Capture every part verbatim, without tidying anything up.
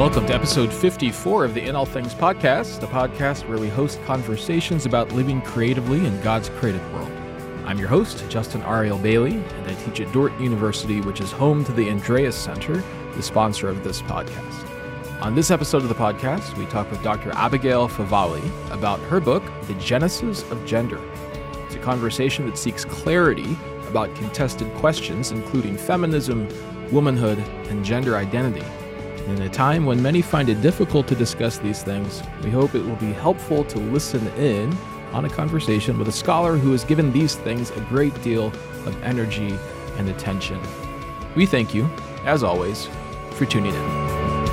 Welcome to episode fifty-four of the In All Things podcast, the podcast where we host conversations about living creatively in God's created world. I'm your host, Justin Ariel Bailey, and I teach at Dordt University, which is home to the Andreas Center, the sponsor of this podcast. On this episode of the podcast, we talk with Doctor Abigail Favale about her book, The Genesis of Gender. It's a conversation that seeks clarity about contested questions, including feminism, womanhood, and gender identity. In a time when many find it difficult to discuss these things, we hope it will be helpful to listen in on a conversation with a scholar who has given these things a great deal of energy and attention. We thank you, as always, for tuning in.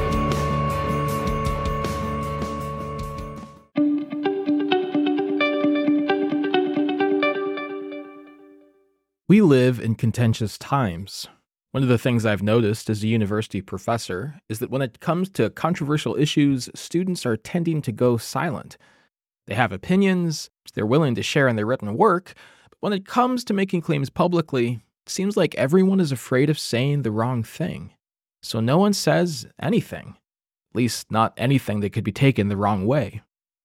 We live in contentious times. One of the things I've noticed as a university professor is that when it comes to controversial issues, students are tending to go silent. They have opinions, they're willing to share in their written work, but when it comes to making claims publicly, it seems like everyone is afraid of saying the wrong thing. So no one says anything, at least not anything that could be taken the wrong way.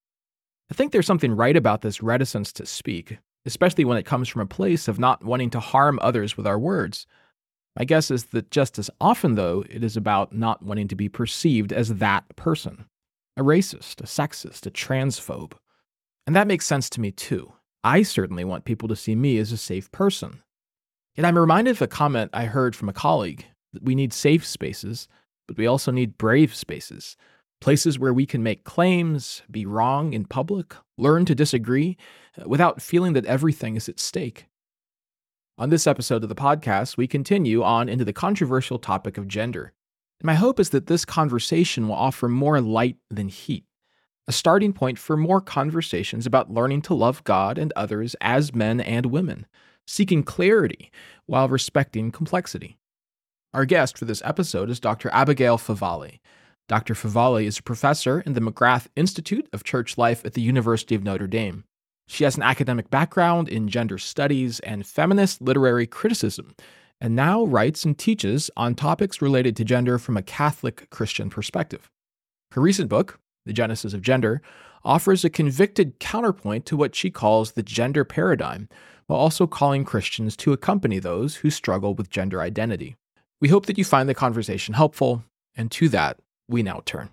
I think there's something right about this reticence to speak, especially when it comes from a place of not wanting to harm others with our words. My guess is that just as often, though, it is about not wanting to be perceived as that person, a racist, a sexist, a transphobe. And that makes sense to me, too. I certainly want people to see me as a safe person. Yet I'm reminded of a comment I heard from a colleague that we need safe spaces, but we also need brave spaces, places where we can make claims, be wrong in public, learn to disagree, without feeling that everything is at stake. On this episode of the podcast, we continue on into the controversial topic of gender. And my hope is that this conversation will offer more light than heat, a starting point for more conversations about learning to love God and others as men and women, seeking clarity while respecting complexity. Our guest for this episode is Doctor Abigail Favale. Doctor Favale is a professor in the McGrath Institute of Church Life at the University of Notre Dame. She has an academic background in gender studies and feminist literary criticism, and now writes and teaches on topics related to gender from a Catholic Christian perspective. Her recent book, The Genesis of Gender, offers a convicted counterpoint to what she calls the gender paradigm, while also calling Christians to accompany those who struggle with gender identity. We hope that you find the conversation helpful, and to that, we now turn.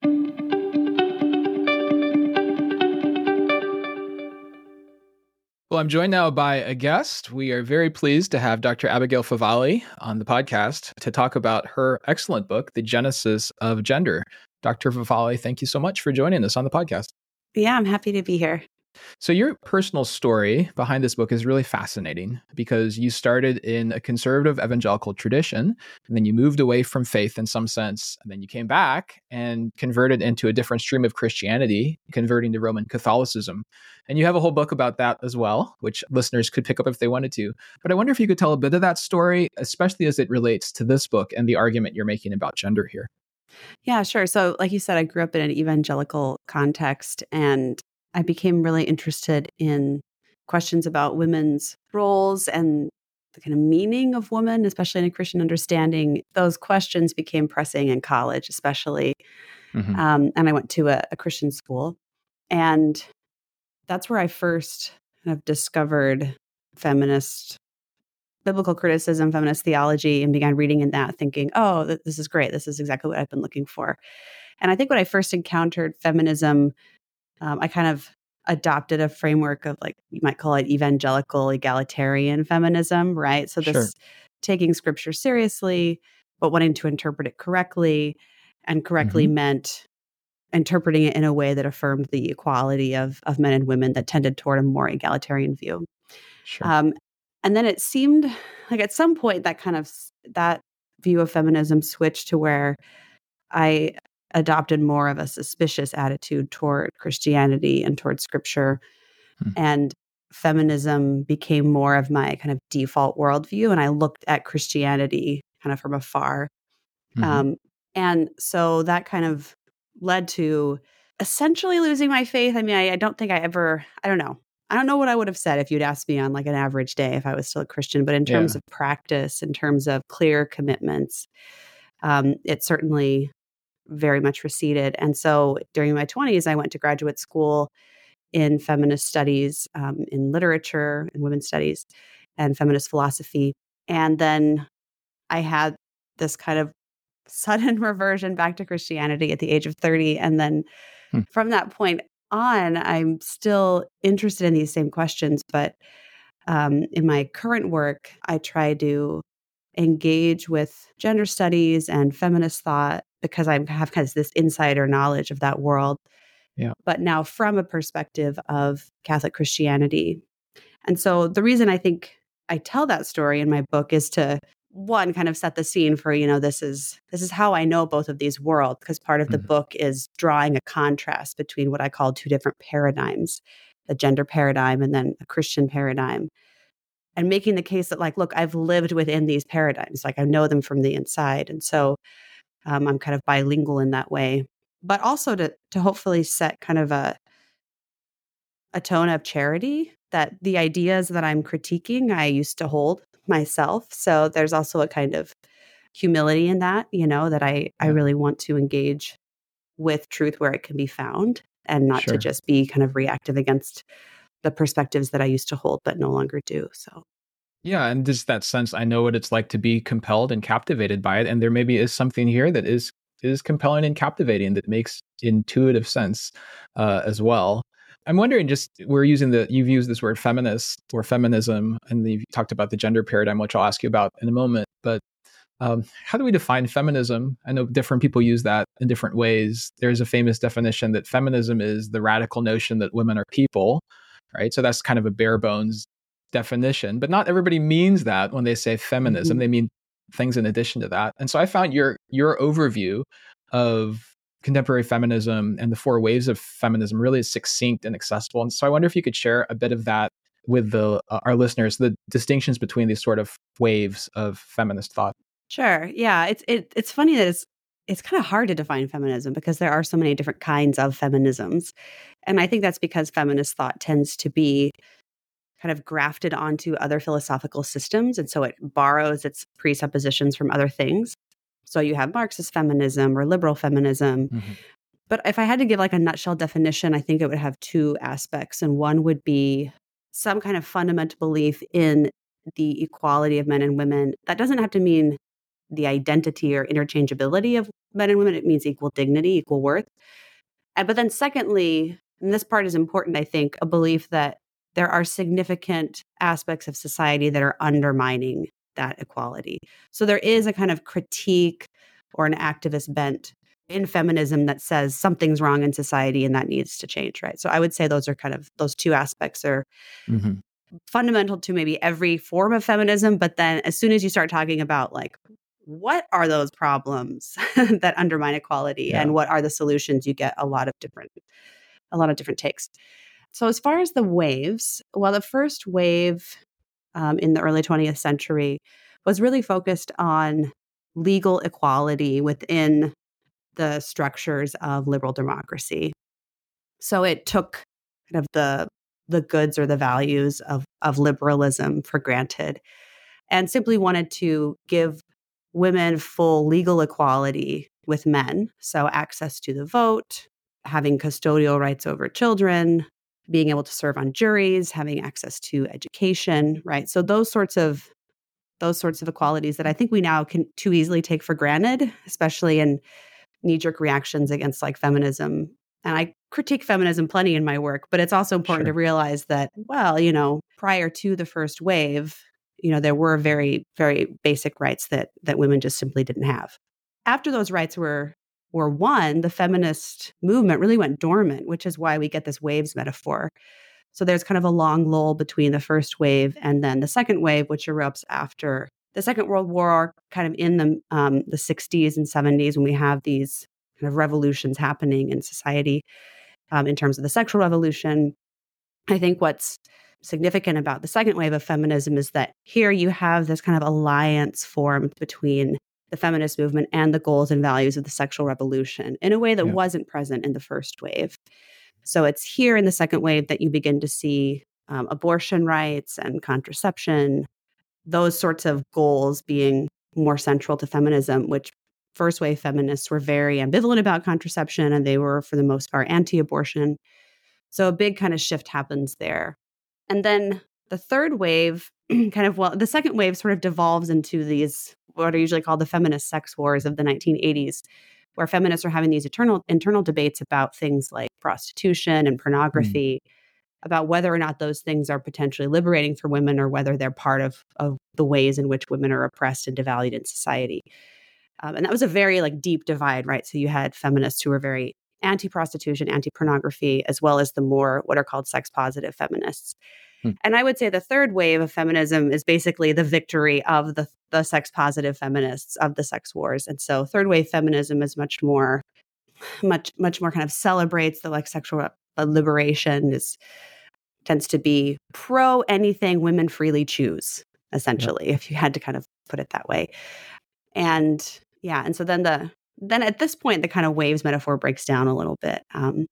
Well, I'm joined now by a guest. We are very pleased to have Doctor Abigail Favale on the podcast to talk about her excellent book, The Genesis of Gender. Doctor Favale, thank you so much for joining us on the podcast. Yeah, I'm happy to be here. So your personal story behind this book is really fascinating because you started in a conservative evangelical tradition, and then you moved away from faith in some sense, and then you came back and converted into a different stream of Christianity, converting to Roman Catholicism. And you have a whole book about that as well, which listeners could pick up if they wanted to. But I wonder if you could tell a bit of that story, especially as it relates to this book and the argument you're making about gender here. Yeah, sure. So like you said, I grew up in an evangelical context, and I became really interested in questions about women's roles and the kind of meaning of woman, especially in a Christian understanding. Those questions became pressing in college, especially. Mm-hmm. Um, and I went to a, a Christian school. And that's where I first kind of discovered feminist biblical criticism, feminist theology, and began reading in that, thinking, oh, th- this is great. This is exactly what I've been looking for. And I think when I first encountered feminism, Um, I kind of adopted a framework of, like, you might call it evangelical egalitarian feminism, right? So this Sure. taking scripture seriously, but wanting to interpret it correctly, and correctly mm-hmm. meant interpreting it in a way that affirmed the equality of, of men and women, that tended toward a more egalitarian view. Sure. Um, and then it seemed like at some point that kind of, that view of feminism switched to where I adopted more of a suspicious attitude toward Christianity and toward scripture. Hmm. And feminism became more of my kind of default worldview. And I looked at Christianity kind of from afar. Mm-hmm. Um, and so that kind of led to essentially losing my faith. I mean, I, I don't think I ever, I don't know. I don't know what I would have said if you'd asked me on like an average day if I was still a Christian, but in terms yeah. of practice, in terms of clear commitments, um, it certainly very much receded. And so during my twenties, I went to graduate school in feminist studies, um, in literature and women's studies and feminist philosophy. And then I had this kind of sudden reversion back to Christianity at the age of thirty. And then Hmm. from that point on, I'm still interested in these same questions. But um, in my current work, I try to engage with gender studies and feminist thought because I have kind of this insider knowledge of that world. Yeah. But now from a perspective of Catholic Christianity. And so the reason I think I tell that story in my book is to, one, kind of set the scene for, you know, this is this is how I know both of these worlds, because part of the Mhm. book is drawing a contrast between what I call two different paradigms, the gender paradigm and then a Christian paradigm, and making the case that, like, look, I've lived within these paradigms, like I know them from the inside. And so um, I'm kind of bilingual in that way, but also to to hopefully set kind of a a tone of charity that the ideas that I'm critiquing, I used to hold myself. So there's also a kind of humility in that, you know, that I, I Yeah. really want to engage with truth where it can be found and not to Sure. just be kind of reactive against the perspectives that I used to hold but no longer do. So Yeah, and just that sense, I know what it's like to be compelled and captivated by it, and there maybe is something here that is is compelling and captivating that makes intuitive sense uh, as well. I'm wondering, just we're using the you've used this word feminist or feminism, and you've talked about the gender paradigm, which I'll ask you about in a moment. But um, how do we define feminism? I know different people use that in different ways. There's a famous definition that feminism is the radical notion that women are people, right? So that's kind of a bare bones definition, but not everybody means that when they say feminism. mhm. They mean things in addition to that. And so I found your your overview of contemporary feminism and the four waves of feminism really succinct and accessible. And so I wonder if you could share a bit of that with the uh, our listeners, the distinctions between these sort of waves of feminist thought. Sure. Yeah. It's it, it's funny that it's it's kind of hard to define feminism because there are so many different kinds of feminisms. And I think that's because feminist thought tends to be kind of grafted onto other philosophical systems. And so it borrows its presuppositions from other things. So you have Marxist feminism or liberal feminism. Mm-hmm. But if I had to give like a nutshell definition, I think it would have two aspects. And one would be some kind of fundamental belief in the equality of men and women. That doesn't have to mean the identity or interchangeability of men and women. It means equal dignity, equal worth. And, but then secondly, and this part is important, I think, a belief that there are significant aspects of society that are undermining that equality. So there is a kind of critique or an activist bent in feminism that says something's wrong in society and that needs to change, right? So I would say those are kind of, those two aspects are Mm-hmm. fundamental to maybe every form of feminism. But then as soon as you start talking about like, what are those problems that undermine equality Yeah. and what are the solutions, you get a lot of different, a lot of different takes. So as far as the waves, well, the first wave um, in the early twentieth century was really focused on legal equality within the structures of liberal democracy. So it took kind of the the goods or the values of of liberalism for granted and simply wanted to give women full legal equality with men. So access to the vote, having custodial rights over children, being able to serve on juries, having access to education, right? So those sorts of those sorts of equalities that I think we now can too easily take for granted, especially in knee-jerk reactions against like feminism. And I critique feminism plenty in my work, but it's also important Sure. to realize that, well, you know, prior to the first wave, you know, there were very, very basic rights that that women just simply didn't have. After those rights were were won, the feminist movement really went dormant, which is why we get this waves metaphor. So there's kind of a long lull between the first wave and then the second wave, which erupts after the Second World War, kind of in the um, the sixties and seventies, when we have these kind of revolutions happening in society um, in terms of the sexual revolution. I think what's significant about the second wave of feminism is that here you have this kind of alliance formed between the feminist movement and the goals and values of the sexual revolution in a way that Yeah. wasn't present in the first wave. So it's here in the second wave that you begin to see um, abortion rights and contraception, those sorts of goals being more central to feminism, which first wave feminists were very ambivalent about contraception, and they were, for the most part, anti-abortion. So a big kind of shift happens there. And then the third wave kind of, well, the second wave sort of devolves into these, what are usually called the feminist sex wars of the nineteen eighties, where feminists are having these eternal, internal debates about things like prostitution and pornography, mm. about whether or not those things are potentially liberating for women or whether they're part of, of the ways in which women are oppressed and devalued in society. Um, and that was a very like deep divide, right? So you had feminists who were very anti-prostitution, anti-pornography, as well as the more what are called sex-positive feminists. Hmm. And I would say the third wave of feminism is basically the victory of the, the sex-positive feminists of the sex wars. And so third wave feminism is much more, much, much more kind of celebrates the like sexual liberation, is tends to be pro anything women freely choose, essentially, yeah. if you had to kind of put it that way. And yeah, and so then the then at this point, the kind of waves metaphor breaks down a little bit. Um,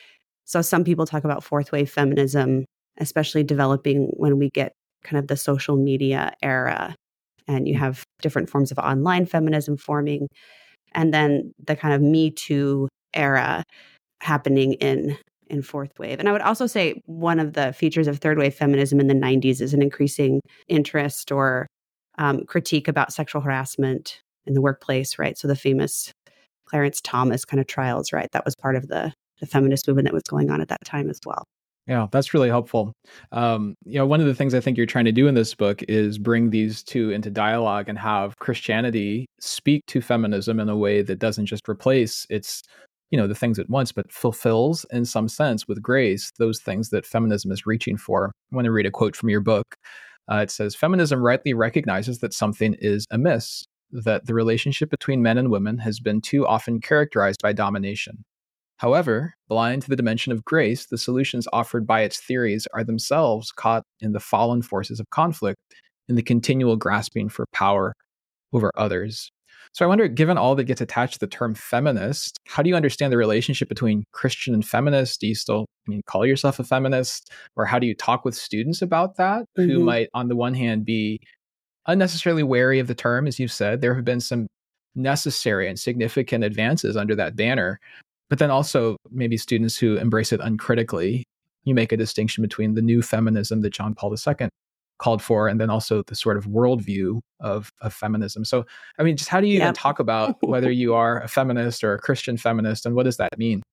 so some people talk about fourth wave feminism, especially developing when we get kind of the social media era, and you have different forms of online feminism forming, and then the kind of Me Too era happening in in fourth wave. And I would also say one of the features of third wave feminism in the nineties is an increasing interest or um, critique about sexual harassment in the workplace, right? So the famous Clarence Thomas kind of trials, right? That was part of the, the feminist movement that was going on at that time as well. Yeah, that's really helpful. Um, you know, one of the things I think you're trying to do in this book is bring these two into dialogue and have Christianity speak to feminism in a way that doesn't just replace its, you know, the things it wants, but fulfills in some sense with grace those things that feminism is reaching for. I want to read a quote from your book. Uh, it says, "Feminism rightly recognizes that something is amiss, that the relationship between men and women has been too often characterized by domination. However, blind to the dimension of grace, the solutions offered by its theories are themselves caught in the fallen forces of conflict, in the continual grasping for power over others." So I wonder, given all that gets attached to the term feminist, how do you understand the relationship between Christian and feminist? Do you still I mean, call yourself a feminist? Or how do you talk with students about that, mm-hmm. who might, on the one hand, be unnecessarily wary of the term? As you've said, there have been some necessary and significant advances under that banner, but then also maybe students who embrace it uncritically. You make a distinction between the new feminism that John Paul the Second called for, and then also the sort of worldview of, of feminism. So, I mean, just how do you yep. even talk about whether you are a feminist or a Christian feminist, and what does that mean?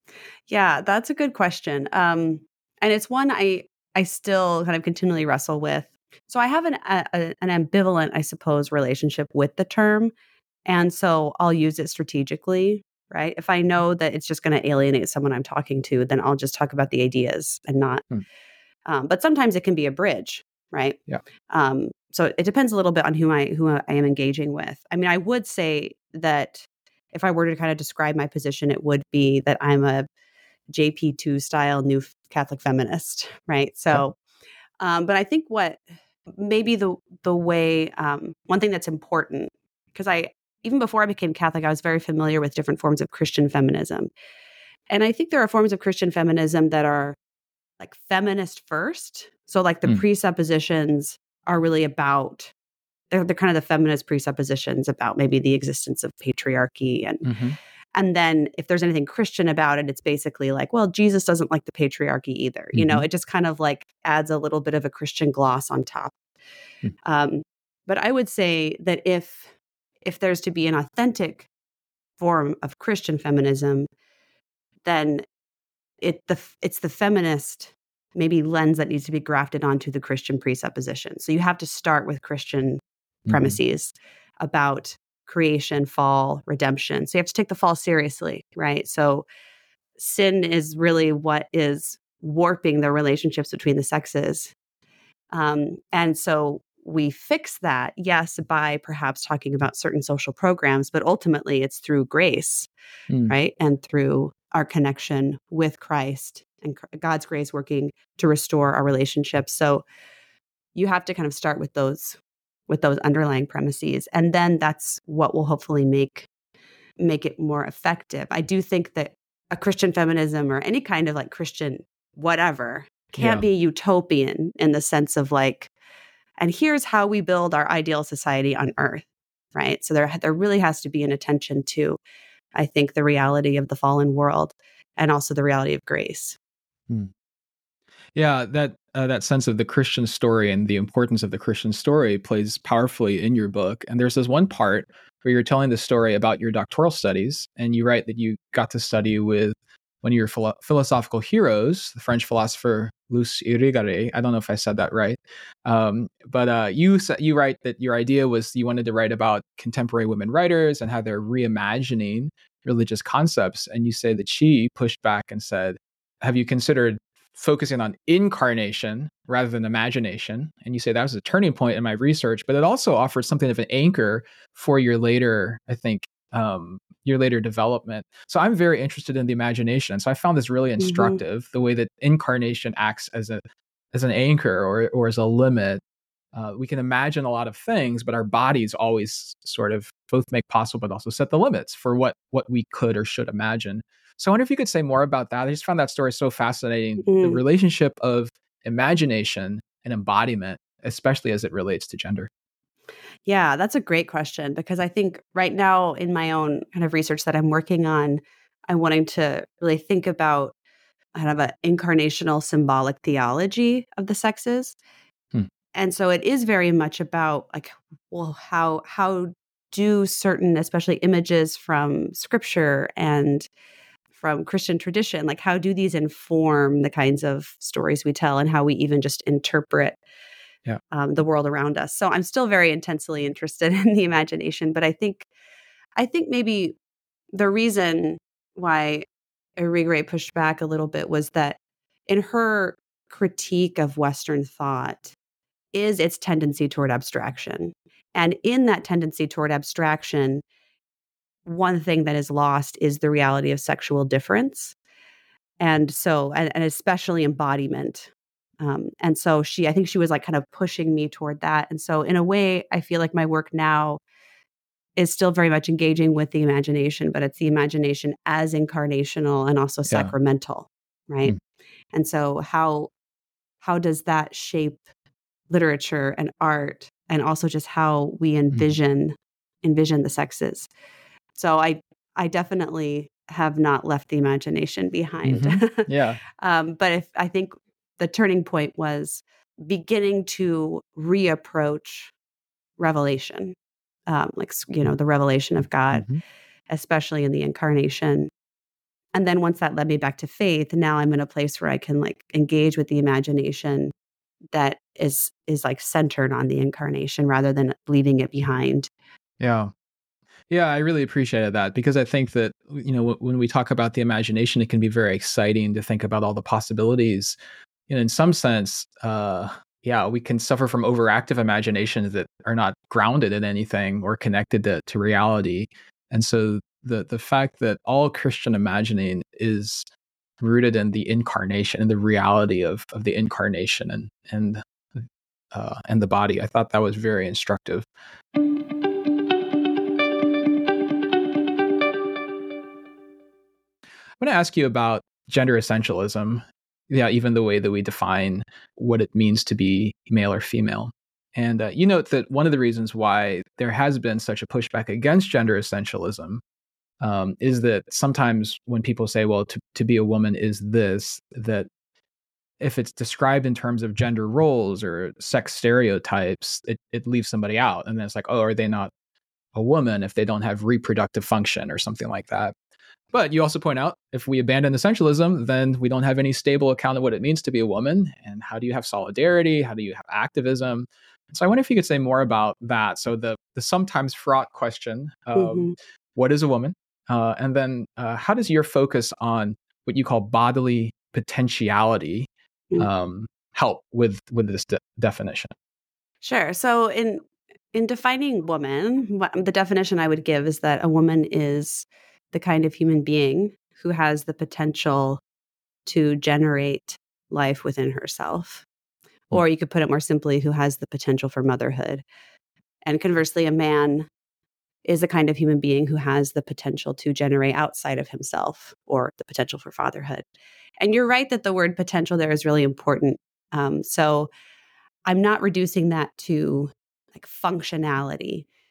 Yeah, that's a good question. Um, and it's one I I still kind of continually wrestle with. So I have an a, an ambivalent, I suppose, relationship with the term. And so I'll use it strategically, right? If I know that it's just going to alienate someone I'm talking to, then I'll just talk about the ideas and not. Hmm. Um, but sometimes it can be a bridge, right? Yeah. Um, so it depends a little bit on who I who I am engaging with. I mean, I would say that if I were to kind of describe my position, it would be that I'm a J P two style new Catholic feminist, right? So, yeah. um, but I think what maybe the the way um, one thing that's important, because I even before I became Catholic, I was very familiar with different forms of Christian feminism, and I think there are forms of Christian feminism that are like feminist first. So like the mm. presuppositions are really about, they're, they're kind of the feminist presuppositions about maybe the existence of patriarchy. And mm-hmm. and then if there's anything Christian about it, it's basically like, well, Jesus doesn't like the patriarchy either. Mm-hmm. You know, it just kind of like adds a little bit of a Christian gloss on top. Mm. Um, but I would say that if if there's to be an authentic form of Christian feminism, then it the it's the feminist maybe lens that needs to be grafted onto the Christian presupposition. So you have to start with Christian mm-hmm. premises about creation, fall, redemption. So you have to take the fall seriously, right? So sin is really what is warping the relationships between the sexes. Um, and so we fix that, yes, by perhaps talking about certain social programs, but ultimately it's through grace, mm. right? And through our connection with Christ and God's grace working to restore our relationships. So you have to kind of start with those with those underlying premises, and then that's what will hopefully make make it more effective. I do think that a Christian feminism or any kind of like Christian whatever can't yeah. be utopian in the sense of like, and here's how we build our ideal society on earth. right? So there, there really has to be an attention to, I think, the reality of the fallen world and also the reality of grace. Hmm. Yeah, that uh, that sense of the Christian story and the importance of the Christian story plays powerfully in your book. And there's this one part where you're telling the story about your doctoral studies, and you write that you got to study with one of your philo- philosophical heroes, the French philosopher Luce Irigaray. I don't know if I said that right, um, but uh, you sa- you write that your idea was you wanted to write about contemporary women writers and how they're reimagining religious concepts, and you say that she pushed back and said, "Have you considered focusing on incarnation rather than imagination?" And you say that was a turning point in my research, but it also offers something of an anchor for your later, I think, um, your later development. So I'm very interested in the imagination. So I found this really Mm-hmm. instructive, the way that incarnation acts as a as an anchor or or as a limit. Uh, we can imagine a lot of things, but our bodies always sort of both make possible, but also set the limits for what what we could or should imagine. So I wonder if you could say more about that. I just found that story so fascinating. The Mm. relationship of imagination and embodiment, especially as it relates to gender. Yeah, that's a great question because I think right now in my own kind of research that I'm working on, I'm wanting to really think about kind of an incarnational symbolic theology of the sexes. Hmm. And so it is very much about like, well, how how do certain, especially images from scripture and from Christian tradition, like how do these inform the kinds of stories we tell and how we even just interpret Yeah. um, the world around us? So I'm still very intensely interested in the imagination, but I think I think maybe the reason why Irigaray pushed back a little bit was that in her critique of Western thought is its tendency toward abstraction. And in that tendency toward abstraction, one thing that is lost is the reality of sexual difference. And so, and, and especially embodiment. Um, and so she, I think she was like kind of pushing me toward that. And so, in a way, I feel like my work now is still very much engaging with the imagination, but it's the imagination as incarnational and also Yeah. sacramental, right? Hmm. And so, how how does that shape literature and art, and also just how we Hmm. envision envision the sexes? So I I definitely have not left the imagination behind. Hmm. Yeah. um, but if I think the turning point was beginning to reapproach revelation, um, like s- you know the revelation of God, Hmm. especially in the incarnation. And then once that led me back to faith, now I'm in a place where I can like engage with the imagination that is is like centered on the incarnation rather than leaving it behind. Yeah. Yeah, I really appreciated that because I think that, you know, w- when we talk about the imagination, it can be very exciting to think about all the possibilities. You know, in some sense, uh, yeah, we can suffer from overactive imaginations that are not grounded in anything or connected to, to reality. And so the the fact that all Christian imagining is rooted in the incarnation and the reality of of the incarnation and and uh, and the body, I thought that was very instructive. I'm going to ask you about gender essentialism. Yeah, even the way that we define what it means to be male or female. And uh, you note that one of the reasons why there has been such a pushback against gender essentialism um, is that sometimes when people say, well, to, to be a woman is this, that if it's described in terms of gender roles or sex stereotypes, it, it leaves somebody out. And then it's like, oh, are they not a woman if they don't have reproductive function or something like that? But you also point out if we abandon essentialism, then we don't have any stable account of what it means to be a woman. And how do you have solidarity? How do you have activism? So I wonder if you could say more about that. So the the sometimes fraught question, um, Hmm. what is a woman? Uh, and then uh, how does your focus on what you call bodily potentiality um, help with with this de- definition? Sure. So in in defining woman, what, the definition I would give is that a woman is the kind of human being who has the potential to generate life within herself. Hmm. Or you could put it more simply, who has the potential for motherhood. And conversely, a man is the kind of human being who has the potential to generate outside of himself or the potential for fatherhood. And you're right that the word potential there is really important. Um, so I'm not reducing that to like functionality.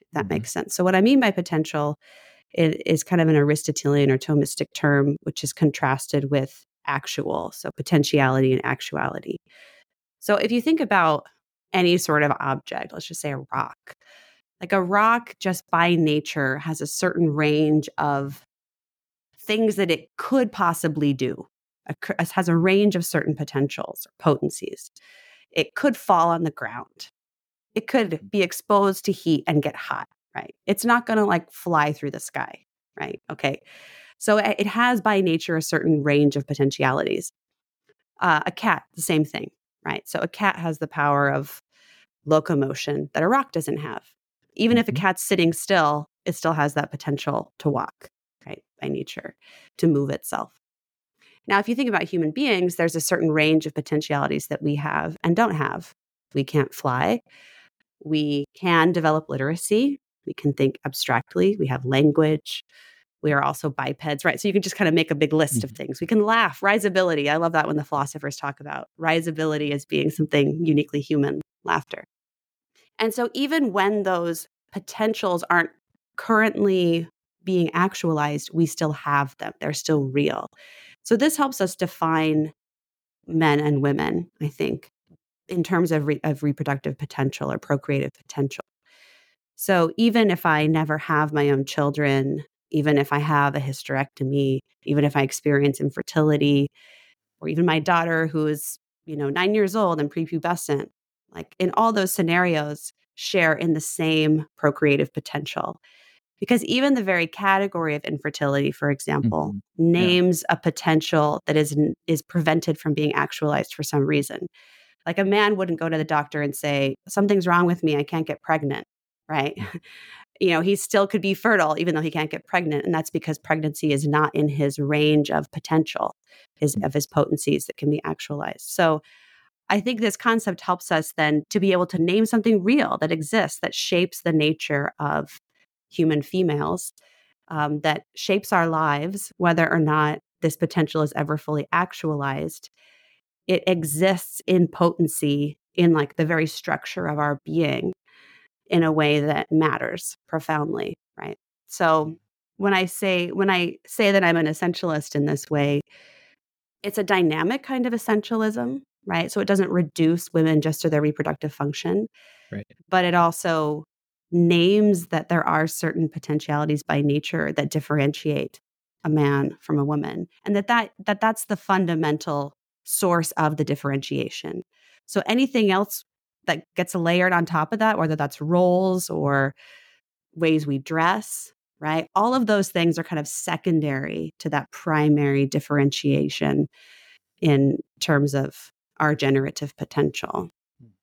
that Mm-hmm. makes sense. So what I mean by potential it is kind of an Aristotelian or Thomistic term, which is contrasted with actual, so potentiality and actuality. So if you think about any sort of object, let's just say a rock, like a rock just by nature has a certain range of things that it could possibly do. It has a range of certain potentials or potencies. It could fall on the ground. It could be exposed to heat and get hot, right? It's not going to like fly through the sky, right? Okay. So it has by nature a certain range of potentialities. Uh, a cat, the same thing, right? So a cat has the power of locomotion that a rock doesn't have. Even Mm-hmm. if a cat's sitting still, it still has that potential to walk, right? By nature, to move itself. Now, if you think about human beings, there's a certain range of potentialities that we have and don't have. We can't fly. We can develop literacy. We can think abstractly. We have language. We are also bipeds, right? So you can just kind of make a big list of things. We can laugh, risability. I love that when the philosophers talk about risability as being something uniquely human, laughter. And so even when those potentials aren't currently being actualized, we still have them. They're still real. So this helps us define men and women, I think, in terms of, re- of reproductive potential or procreative potential. So even if I never have my own children, even if I have a hysterectomy, even if I experience infertility, or even my daughter who is, you know, nine years old and prepubescent, like in all those scenarios, share in the same procreative potential. Because even the very category of infertility, for example, Mm-hmm. names yeah. a potential that is is prevented from being actualized for some reason. Like a man wouldn't go to the doctor and say, something's wrong with me, I can't get pregnant, right? Mm-hmm. You know, he still could be fertile even though he can't get pregnant. And that's because pregnancy is not in his range of potential, his, of his potencies that can be actualized. So I think this concept helps us then to be able to name something real that exists, that shapes the nature of human females, um, that shapes our lives, whether or not this potential is ever fully actualized. It exists in potency in like the very structure of our being in a way that matters profoundly, right? So when I say when I say that I'm an essentialist in this way, it's a dynamic kind of essentialism, right? So it doesn't reduce women just to their reproductive function, right? But it also names that there are certain potentialities by nature that differentiate a man from a woman, and that, that, that that's the fundamental source of the differentiation. So anything else that gets layered on top of that, whether that's roles or ways we dress, right? All of those things are kind of secondary to that primary differentiation in terms of our generative potential.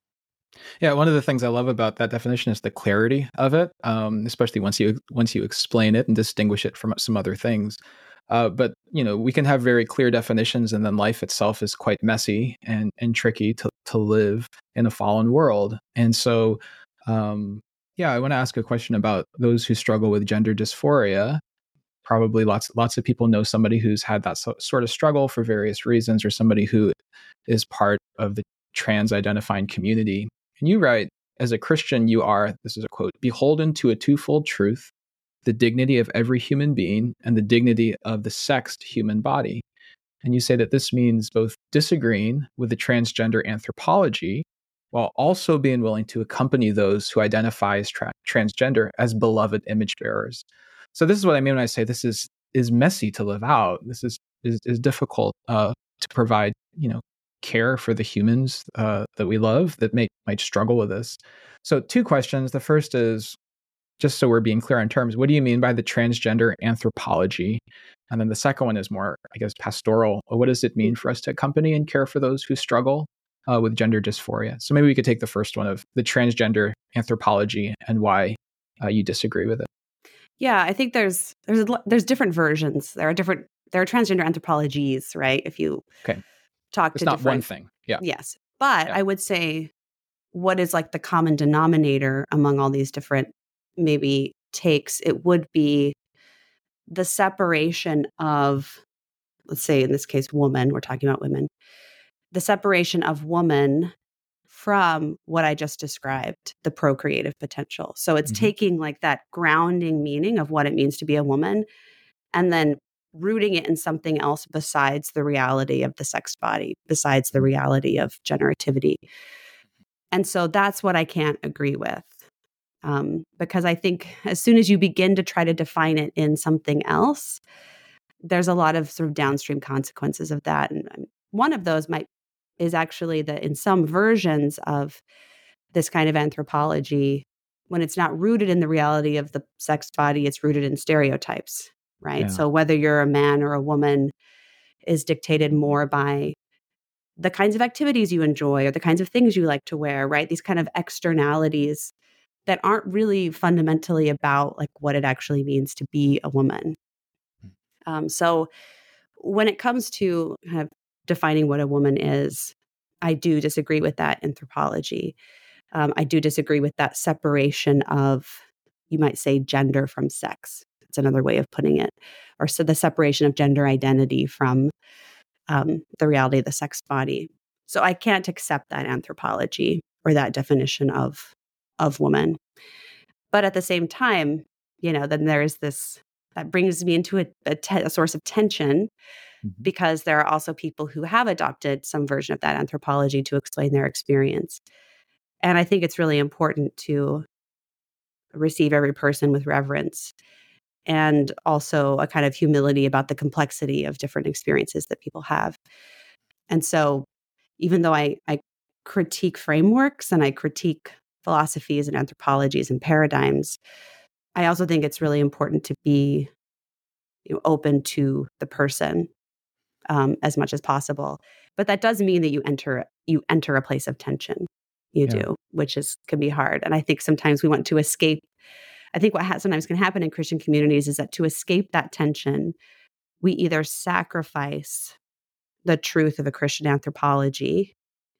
Yeah, one of the things I love about that definition is the clarity of it, um, especially once you once you explain it and distinguish it from some other things. Uh, but you know, we can have very clear definitions, and then life itself is quite messy and and tricky to to live in a fallen world. And so, um, yeah, I want to ask a question about those who struggle with gender dysphoria. Probably lots lots of people know somebody who's had that so, sort of struggle for various reasons, or somebody who is part of the trans identifying community. And you write, as a Christian, you are, this is a quote, beholden to a twofold truth, the dignity of every human being and the dignity of the sexed human body. And you say that this means both disagreeing with the transgender anthropology while also being willing to accompany those who identify as tra- transgender as beloved image bearers. So this is what I mean when I say this is is messy to live out. This is is, is difficult uh, to provide, you know, care for the humans uh, that we love that may, might struggle with this. So two questions. The first is, just so we're being clear on terms, what do you mean by the transgender anthropology? And then the second one is more, I guess, pastoral. What does it mean for us to accompany and care for those who struggle uh, with gender dysphoria? So maybe we could take the first one of the transgender anthropology and why uh, you disagree with it. Yeah, I think there's there's there's different versions. There are different there are transgender anthropologies, right? If you okay. talk it's to not different, one thing. Yeah. Yes. But yeah. I would say what is like the common denominator among all these different maybe takes, it would be the separation of, let's say in this case, woman, we're talking about women, the separation of woman from what I just described, the procreative potential. So it's Mhm. taking like that grounding meaning of what it means to be a woman and then rooting it in something else besides the reality of the sex body, besides the reality of generativity. And so that's what I can't agree with. Um, because I think as soon as you begin to try to define it in something else, there's a lot of sort of downstream consequences of that. And um, one of those might is actually that in some versions of this kind of anthropology, when it's not rooted in the reality of the sex body, it's rooted in stereotypes, right? Yeah. So whether you're a man or a woman is dictated more by the kinds of activities you enjoy or the kinds of things you like to wear, right? These kind of externalities that aren't really fundamentally about like what it actually means to be a woman. Um, so when it comes to kind of defining what a woman is, I do disagree with that anthropology. Um, I do disagree with that separation of, you might say, gender from sex. It's another way of putting it. Or so the separation of gender identity from um, the reality of the sex body. So I can't accept that anthropology or that definition of of woman. But at the same time, you know, then there's this that brings me into a, a, te- a source of tension Mhm. because there are also people who have adopted some version of that anthropology to explain their experience. And I think it's really important to receive every person with reverence and also a kind of humility about the complexity of different experiences that people have. And so even though I, I critique frameworks and I critique philosophies and anthropologies and paradigms, I also think it's really important to be, you know, open to the person um, as much as possible. But that does mean that you enter you enter a place of tension. You Yeah. do, which is can be hard. And I think sometimes we want to escape. I think what ha- sometimes can happen in Christian communities is that to escape that tension, we either sacrifice the truth of a Christian anthropology,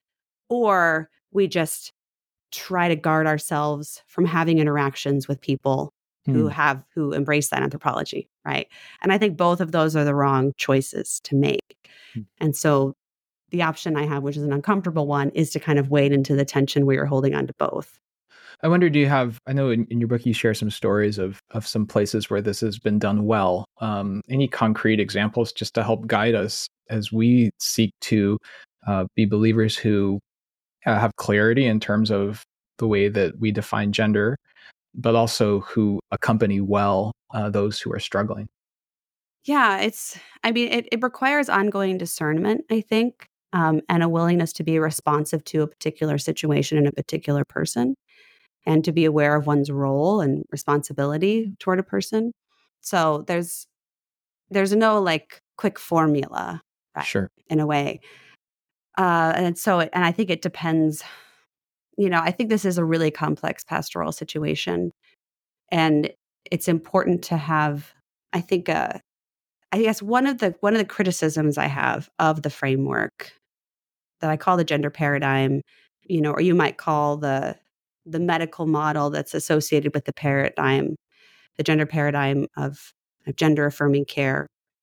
or we just try to guard ourselves from having interactions with people who Hmm. have who embrace that anthropology, right? And I think both of those are the wrong choices to make. Hmm. And so the option I have, which is an uncomfortable one, is to kind of wade into the tension where you're holding on to both. I wonder, do you have, I know in, in your book you share some stories of of some places where this has been done well. Um, any concrete examples just to help guide us as we seek to uh, be believers who uh, have clarity in terms of the way that we define gender, but also who accompany well uh, those who are struggling? Yeah, it's, I mean, it, it requires ongoing discernment, I think, um, and a willingness to be responsive to a particular situation and a particular person, and to be aware of one's role and responsibility toward a person. So there's there's no like quick formula, right? Sure. In a way, uh, and so it, and I think it depends. You know, I think this is a really complex pastoral situation, and it's important to have. I think uh, I guess one of the one of the criticisms I have of the framework that I call the gender paradigm, you know, or you might call the the medical model that's associated with the paradigm, the gender paradigm of, of gender affirming care.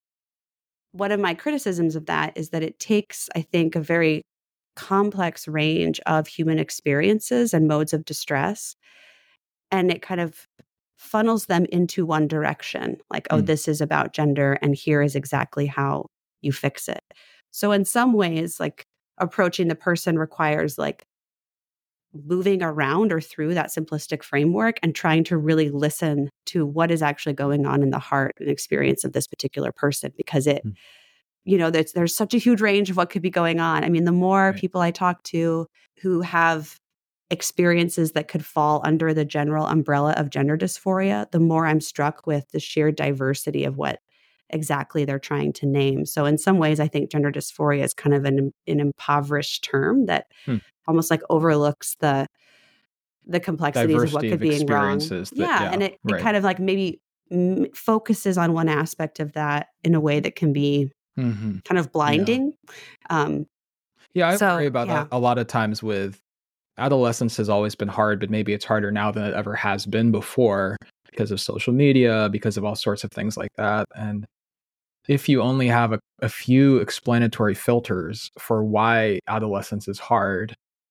One of my criticisms of that is that it takes, I think, a very complex range of human experiences and modes of distress, and it kind of funnels them into one direction, like, oh, Hmm. this is about gender and here is exactly how you fix it. So in some ways, like, approaching the person requires like moving around or through that simplistic framework and trying to really listen to what is actually going on in the heart and experience of this particular person, because it, Hmm. you know, there's there's such a huge range of what could be going on. I mean, the more Right. people I talk to who have experiences that could fall under the general umbrella of gender dysphoria, the more I'm struck with the sheer diversity of what exactly they're trying to name. So in some ways, I think gender dysphoria is kind of an, an impoverished term that Hmm. almost like overlooks the the complexities of what Diversity could of be being wrong. experiences that, Yeah, yeah, and it, it right. kind of like maybe m- focuses on one aspect of that in a way that can be Hmm. kind of Yeah. blinding. Um, Yeah, I worry so about yeah, that a lot of times with adolescence has always been hard, but maybe it's harder now than it ever has been before because of social media, because of all sorts of things like that. And if you only have a, a few explanatory filters for why adolescence is hard,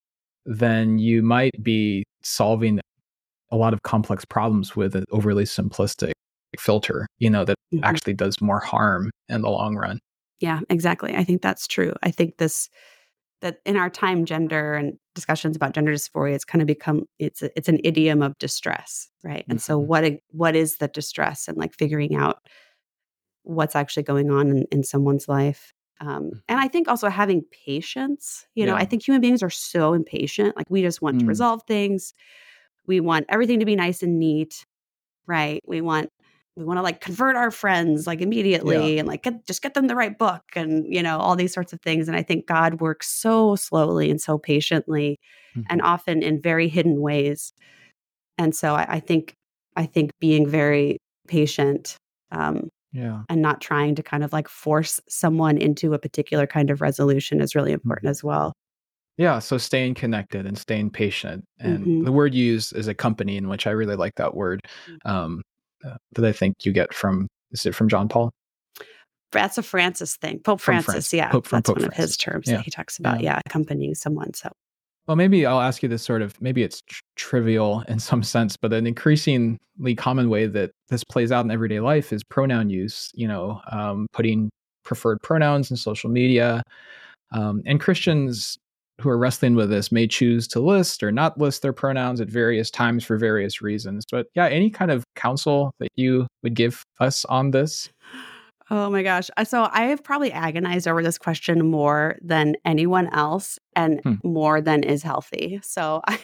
then you might be solving a lot of complex problems with an overly simplistic filter, you know, that Mhm. actually does more harm in the long run. Yeah, exactly. I think that's true. I think this that in our time, gender and discussions about gender dysphoria, it's kind of become it's a, it's an idiom of distress, right? And so, Mhm. what i- what is the distress, and like figuring out what's actually going on in, in someone's life. Um, and I think also having patience. You know, Yeah. I think human beings are so impatient. Like we just want to Mm. resolve things. We want everything to be nice and neat, right? We want we want to like convert our friends like Yeah. immediately and like get, just get them the right book and you know all these sorts of things. And I think God works so slowly and so patiently, and Mhm. often in very hidden ways. And so I, I think I think being very patient, um, Yeah. and not trying to kind of like force someone into a particular kind of resolution is really important Mhm. as well. Yeah. So staying connected and staying patient. And Hmm. the word used is accompanying, which I really like that word. Um, uh, that I think you get from, is it from John Paul? That's a Francis thing. Pope From Francis, France, yeah, Pope from that's Pope one of Francis. his terms that Yeah. he talks about. Yeah. Yeah, accompanying someone. So, Well, maybe I'll ask you this sort of, maybe it's tr- trivial in some sense, but an increasingly common way that this plays out in everyday life is pronoun use, you know, um, putting preferred pronouns in social media. Um, and Christians who are wrestling with this may choose to list or not list their pronouns at various times for various reasons. But yeah, any kind of counsel that you would give us on this? oh my gosh. Uh, So I have probably agonized over this question more than anyone else and Hmm. more than is healthy. So I,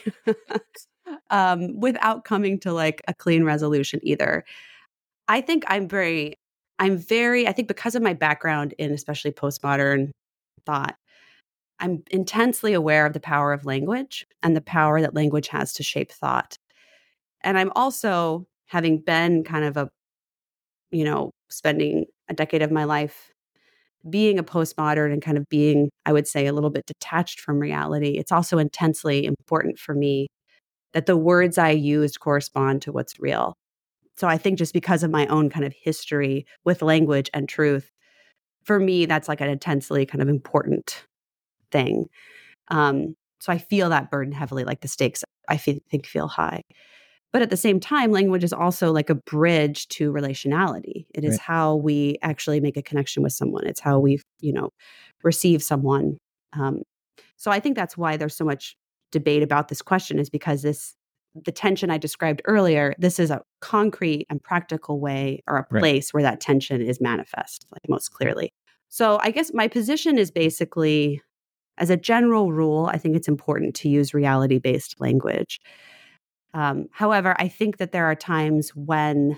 um, without coming to like a clean resolution either. I think I'm very, I'm very, I think because of my background in especially postmodern thought, I'm intensely aware of the power of language and the power that language has to shape thought. And I'm also, having been kind of a, you know, spending a decade of my life being a postmodern and kind of being, I would say, a little bit detached from reality, it's also intensely important for me that the words I use correspond to what's real. So I think just because of my own kind of history with language and truth, for me, that's like an intensely kind of important thing. Um, so I feel that burden heavily, like the stakes I feel, think feel high. But at the same time, language is also like a bridge to relationality. It is Right. how we actually make a connection with someone. It's how we, you know, receive someone. Um, so I think that's why there's so much debate about this question, is because this, the tension I described earlier, this is a concrete and practical way or a Right. place where that tension is manifest, like most clearly. So I guess my position is basically, as a general rule, I think it's important to use reality based language. Um, however, I think that there are times when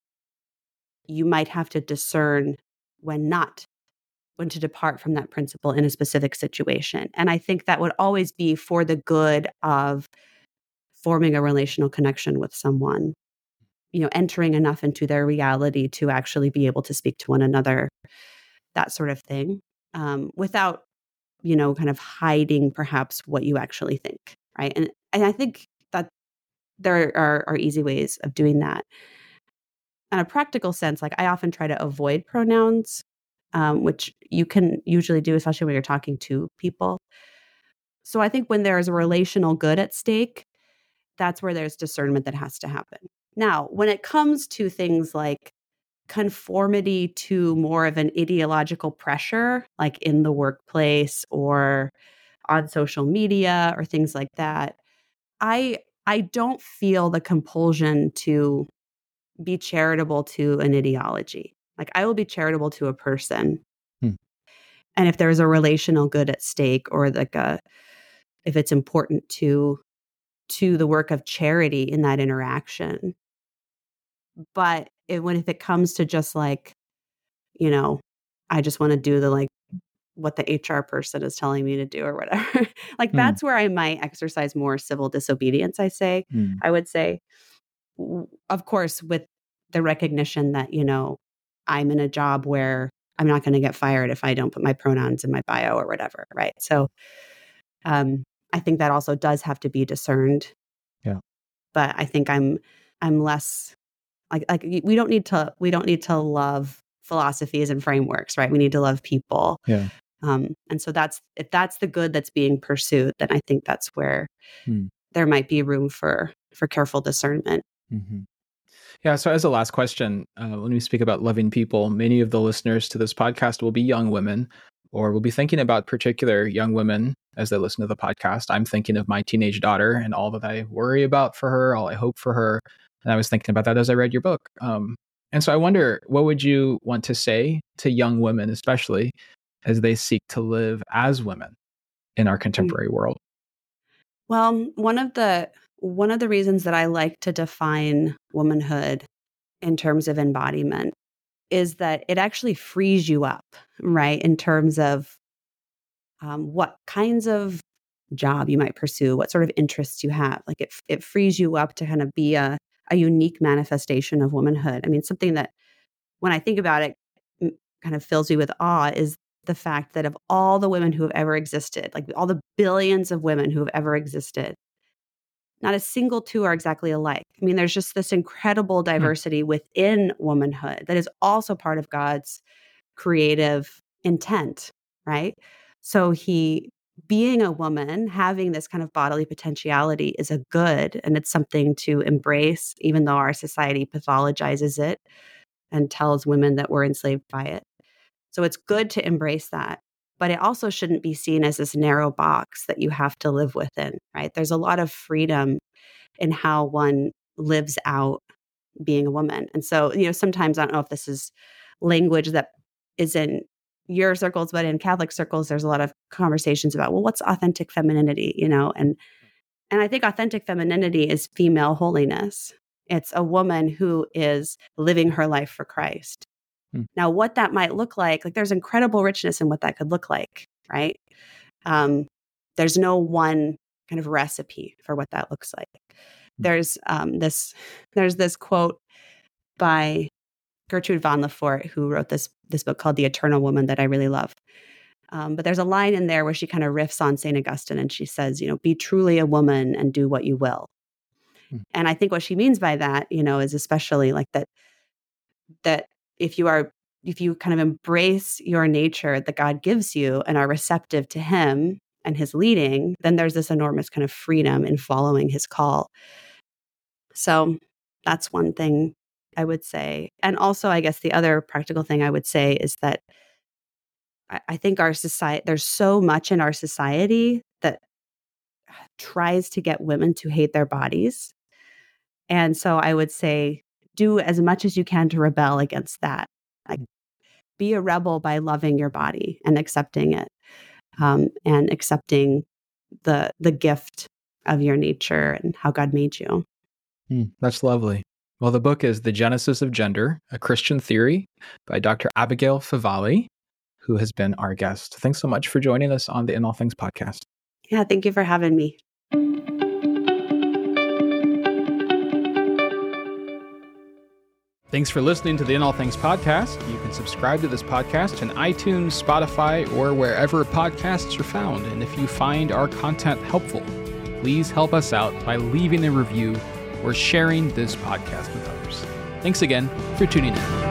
you might have to discern when not, when to depart from that principle in a specific situation. And I think that would always be for the good of forming a relational connection with someone, you know, entering enough into their reality to actually be able to speak to one another, that sort of thing, um, without, you know, kind of hiding perhaps what you actually think. Right. And, and I think that there are, are easy ways of doing that. In a practical sense, like I often try to avoid pronouns, um, which you can usually do, especially when you're talking to people. So I think when there is a relational good at stake, that's where there's discernment that has to happen. Now, when it comes to things like conformity to more of an ideological pressure, like in the workplace or on social media or things like that, I I don't feel the compulsion to be charitable to an ideology. Like I will be charitable to a person. Hmm. And if there's a relational good at stake, or like a, if it's important to to the work of charity in that interaction. But it, when if it comes to just like, you know, I just want to do the like what the H R person is telling me to do or whatever. Like Hmm. that's where I might exercise more civil disobedience, I say. Hmm. I would say, w- of course, with the recognition that, you know, I'm in a job where I'm not going to get fired if I don't put my pronouns in my bio or whatever. Right. So um, I think that also does have to be discerned. Yeah. But I think I'm, I'm less like, like we don't need to, we don't need to love philosophies and frameworks, right? We need to love people. Yeah. Um, and so that's if that's the good that's being pursued, then I think that's where hmm. there might be room for for careful discernment. Mm-hmm. Yeah. So as a last question, uh, when we speak about loving people, many of the listeners to this podcast will be young women, or will be thinking about particular young women as they listen to the podcast. I'm thinking of my teenage daughter and all that I worry about for her, all I hope for her. And I was thinking about that as I read your book. Um, and so I wonder, what would you want to say to young women, especially as they seek to live as women in our contemporary mm. world? Well, one of the one of the reasons that I like to define womanhood in terms of embodiment is that it actually frees you up, right? In terms of um, what kinds of job you might pursue, what sort of interests you have. Like it, it frees you up to kind of be a, a unique manifestation of womanhood. I mean, something that when I think about it, kind of fills me with awe is the fact that of all the women who have ever existed, like all the billions of women who have ever existed, not a single two are exactly alike. I mean, there's just this incredible diversity hmm. within womanhood that is also part of God's creative intent, right? So he, being a woman, having this kind of bodily potentiality is a good, and it's something to embrace, even though our society pathologizes it and tells women that we're enslaved by it. So it's good to embrace that. But it also shouldn't be seen as this narrow box that you have to live within, right? There's a lot of freedom in how one lives out being a woman. And so, you know, sometimes I don't know if this is language that is in your circles, but in Catholic circles, there's a lot of conversations about, well, what's authentic femininity, you know? And and I think authentic femininity is female holiness. It's a woman who is living her life for Christ. Now, what that might look like, like there's incredible richness in what that could look like, right? Um, there's no one kind of recipe for what that looks like. There's um, this, there's this quote by Gertrude von Lefort, who wrote this this book called The Eternal Woman that I really love. Um, but there's a line in there where she kind of riffs on Saint Augustine, and she says, you know, be truly a woman and do what you will. Mm. And I think what she means by that, you know, is especially like that that. If you are, if you kind of embrace your nature that God gives you and are receptive to him and his leading, then there's this enormous kind of freedom in following his call. So that's one thing I would say. And also, I guess the other practical thing I would say is that I, I think our society, there's so much in our society that tries to get women to hate their bodies. And so I would say, do as much as you can to rebel against that. Like, be a rebel by loving your body and accepting it, um, and accepting the the gift of your nature and how God made you. Mm, that's lovely. Well, the book is The Genesis of Gender, A Christian Theory by Doctor Abigail Favale, who has been our guest. Thanks so much for joining us on the In All Things podcast. Yeah, thank you for having me. Thanks for listening to the In All Things podcast. You can subscribe to this podcast on iTunes, Spotify, or wherever podcasts are found. And if you find our content helpful, please help us out by leaving a review or sharing this podcast with others. Thanks again for tuning in.